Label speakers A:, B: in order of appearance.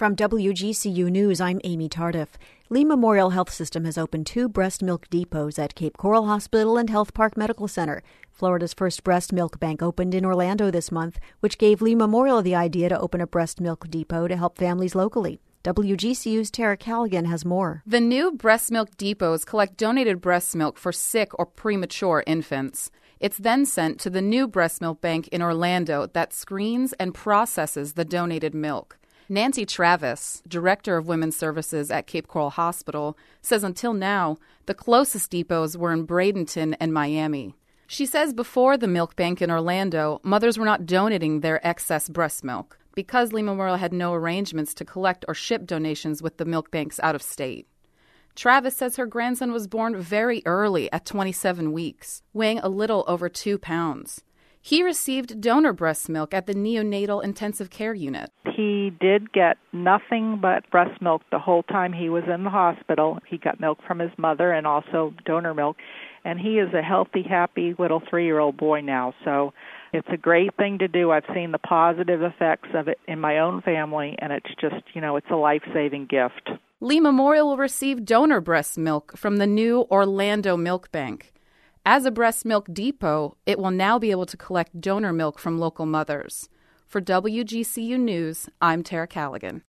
A: From WGCU News, I'm Amy Tardif. Lee Memorial Health System has opened 2 breast milk depots at Cape Coral Hospital and Health Park Medical Center. Florida's first breast milk bank opened in Orlando this month, which gave Lee Memorial the idea to open a breast milk depot to help families locally. WGCU's Tara Callaghan has more.
B: The new breast milk depots collect donated breast milk for sick or premature infants. It's then sent to the new breast milk bank in Orlando that screens and processes the donated milk. Nancy Travis, Director of Women's Services at Cape Coral Hospital, says until now, the closest depots were in Bradenton and Miami. She says before the milk bank in Orlando, mothers were not donating their excess breast milk because Lee Memorial had no arrangements to collect or ship donations with the milk banks out of state. Travis says her grandson was born very early at 27 weeks, weighing a little over 2 pounds. He received donor breast milk at the neonatal intensive care unit.
C: He did get nothing but breast milk the whole time he was in the hospital. He got milk from his mother and also donor milk. And he is a healthy, happy little 3-year-old boy now. So it's a great thing to do. I've seen the positive effects of it in my own family, and it's just, it's a life-saving gift.
B: Lee Memorial will receive donor breast milk from the new Orlando Milk Bank. As a breast milk depot, it will now be able to collect donor milk from local mothers. For WGCU News, I'm Tara Callaghan.